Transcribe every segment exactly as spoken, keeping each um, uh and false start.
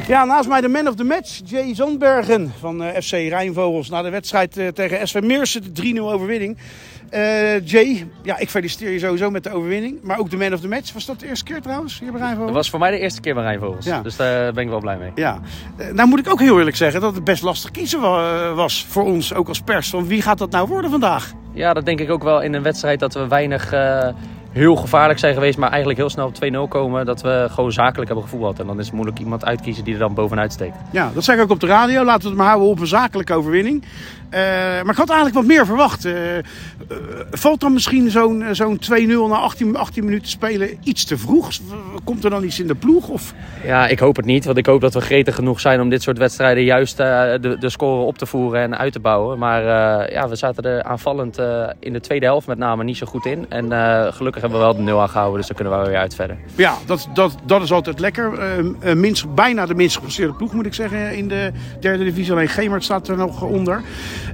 Ja, naast mij de man of the match, Jay Zandbergen van uh, F C Rijnvogels. Na de wedstrijd uh, tegen S V Meersen, de drie nul overwinning. Uh, Jay, ja, ik feliciteer je sowieso met de overwinning. Maar ook de man of the match. Was dat de eerste keer trouwens hier bij Rijnvogels? Dat was voor mij de eerste keer bij Rijnvogels. Ja. Dus daar ben ik wel blij mee. Ja. Uh, nou moet ik ook heel eerlijk zeggen dat het best lastig kiezen wa- was voor ons, ook als pers. Van wie gaat dat nou worden vandaag? Ja, dat denk ik ook wel in een wedstrijd dat we weinig... Uh, heel gevaarlijk zijn geweest, maar eigenlijk heel snel op twee nul komen. Dat we gewoon zakelijk hebben gevoetbald. En dan is het moeilijk iemand uitkiezen die er dan bovenuit steekt. Ja, dat zeg ik ook op de radio. Laten we het maar houden op een zakelijke overwinning. Uh, maar ik had eigenlijk wat meer verwacht. Uh, uh, valt dan misschien zo'n, zo'n twee nul na achttien, achttien minuten spelen iets te vroeg? Komt er dan iets in de ploeg? Of? Ja, ik hoop het niet. Want ik hoop dat we gretig genoeg zijn om dit soort wedstrijden juist uh, de, de score op te voeren en uit te bouwen. Maar uh, ja, we zaten er aanvallend uh, in de tweede helft met name niet zo goed in. En uh, gelukkig hebben we wel de nul aangehouden, dus dan kunnen we wel weer uit verder. Ja, dat, dat, dat is altijd lekker. Uh, uh, minst, bijna de minst gepresteerde ploeg moet ik zeggen in de derde divisie. Alleen Gemert staat er nog onder.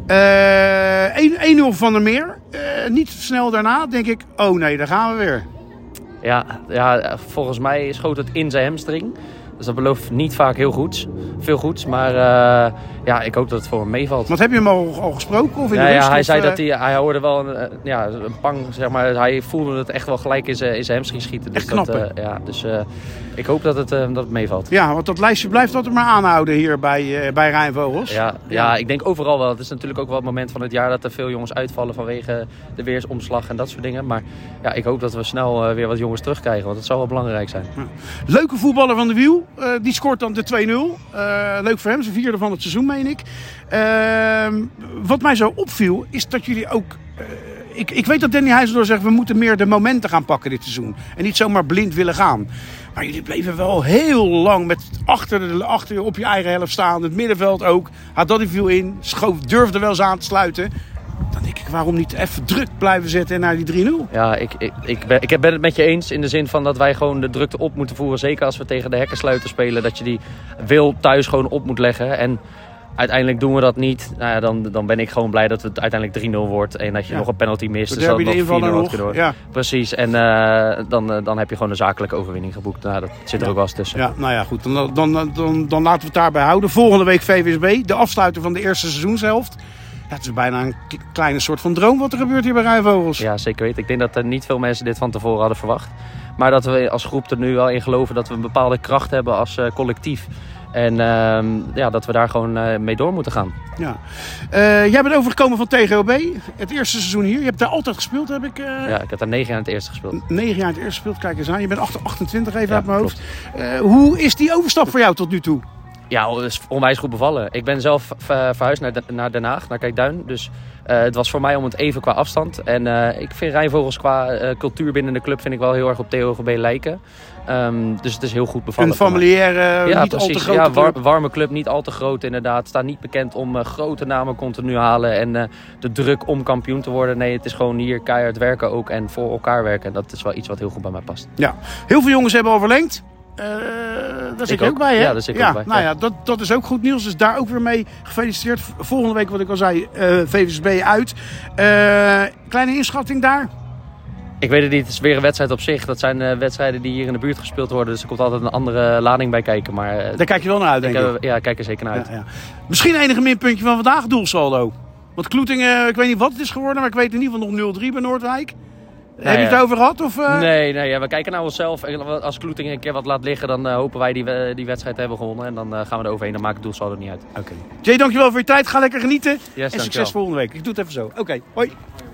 Uh, één nul van der Meer. Uh, niet snel daarna denk ik, oh nee, daar gaan we weer. Ja, ja, volgens mij schoot het in zijn hamstring. Dus dat belooft niet vaak heel goed. Veel goeds. Maar uh, ja, ik hoop dat het voor hem meevalt. Want heb je hem al, al gesproken? Of in ja, de rust, ja, hij of, zei uh... dat hij, hij hoorde wel een, ja, een pang, zeg maar. Hij voelde het echt wel gelijk in zijn, in zijn hamstring schieten. Dus echt knappen. Dat, uh, ja, dus uh, ik hoop dat het, uh, dat het meevalt. Ja, want dat lijstje blijft altijd maar aanhouden hier bij, uh, bij Rijnvogels. Ja, ja. ja, ik denk overal wel. Het is natuurlijk ook wel het moment van het jaar dat er veel jongens uitvallen vanwege de weersomslag en dat soort dingen. Maar ja, ik hoop dat we snel uh, weer wat jongens terugkrijgen. Want het zou wel belangrijk zijn. Ja. Leuke voetballer van de Wiel. Uh, die scoort dan de twee nul. Uh, leuk voor hem, zijn vierde van het seizoen, meen ik. Uh, wat mij zo opviel, is dat jullie ook... Uh, ik, ik weet dat Danny Huisdoor zegt, we moeten meer de momenten gaan pakken dit seizoen. En niet zomaar blind willen gaan. Maar jullie bleven wel heel lang met achter, de, achter op je eigen helft staan. Het middenveld ook. Haddadi viel in. Schoof, durfde wel eens aan te sluiten. Dan denk ik, waarom niet even druk blijven zetten en naar die drie nul? Ja, ik, ik, ik, ben, ik ben het met je eens in de zin van dat wij gewoon de drukte op moeten voeren. Zeker als we tegen de hekkensluiter spelen. Dat je die wil thuis gewoon op moet leggen. En uiteindelijk doen we dat niet. Nou ja, dan, dan ben ik gewoon blij dat het uiteindelijk drie nul wordt. En dat je ja. nog een penalty mist. Dus dan nog vier nul had kunnen ja. Precies. En uh, dan, uh, dan heb je gewoon een zakelijke overwinning geboekt. Nou, dat zit er ja. ook wel eens tussen. Ja, nou ja, goed. Dan, dan, dan, dan, dan laten we het daarbij houden. Volgende week V V S B. De afsluiter van de eerste seizoenshelft. Ja, het is bijna een k- kleine soort van droom wat er gebeurt hier bij Rijnvogels. Ja, zeker weten. Ik denk dat er niet veel mensen dit van tevoren hadden verwacht. Maar dat we als groep er nu wel in geloven dat we een bepaalde kracht hebben als uh, collectief. En uh, ja, dat we daar gewoon uh, mee door moeten gaan. Ja. Uh, jij bent overgekomen van T G O B. Het eerste seizoen hier. Je hebt daar altijd gespeeld, heb ik... Uh... Ja, ik heb daar negen jaar in het eerste gespeeld. Negen jaar in het eerste gespeeld. Kijk eens aan. Je bent achtentwintig even ja, uit mijn hoofd. Uh, hoe is die overstap voor jou tot nu toe? Ja, het is onwijs goed bevallen. Ik ben zelf verhuisd naar, naar Den Haag, naar Kijkduin. Dus uh, het was voor mij om het even qua afstand. En uh, ik vind Rijnvogels qua uh, cultuur binnen de club vind ik wel heel erg op T O G B lijken. Um, dus het is heel goed bevallen. Een familiaire, ja, niet precies. al te grote ja, war, club. warme club, niet al te groot inderdaad. Staat niet bekend om uh, grote namen continu halen en uh, de druk om kampioen te worden. Nee, het is gewoon hier keihard werken ook en voor elkaar werken. Dat is wel iets wat heel goed bij mij past. Ja, heel veel jongens hebben al verlengd. Uh, daar zit je ook, ook bij, hè? Ja, daar zit ik ja, ook bij. Nou ja, dat, dat is ook goed nieuws. Dus daar ook weer mee gefeliciteerd. Volgende week, wat ik al zei, uh, V V S B uit. Uh, kleine inschatting daar? Ik weet het niet. Het is weer een wedstrijd op zich. Dat zijn uh, wedstrijden die hier in de buurt gespeeld worden. Dus er komt altijd een andere lading bij kijken. Maar, uh, daar kijk je wel naar uit, denk ik. Uh, ja, kijk er zeker naar uit. Ja, ja. Misschien enige minpuntje van vandaag, doelsaldo. Want Kloetingen, uh, ik weet niet wat het is geworden, maar ik weet in ieder geval nog nul drie bij Noordwijk. Nou, heb je het ja. over gehad? Of, uh... Nee, nee ja, we kijken naar onszelf. Als Kloetingen een keer wat laat liggen, dan uh, hopen wij die, uh, die wedstrijd te hebben gewonnen. En dan uh, gaan we er overheen. Dan maakt het doelsaldo niet uit. Oké. Okay. Jay, dankjewel voor je tijd. Ga lekker genieten. Yes, en succes volgende week. Ik doe het even zo. Oké, okay. Hoi.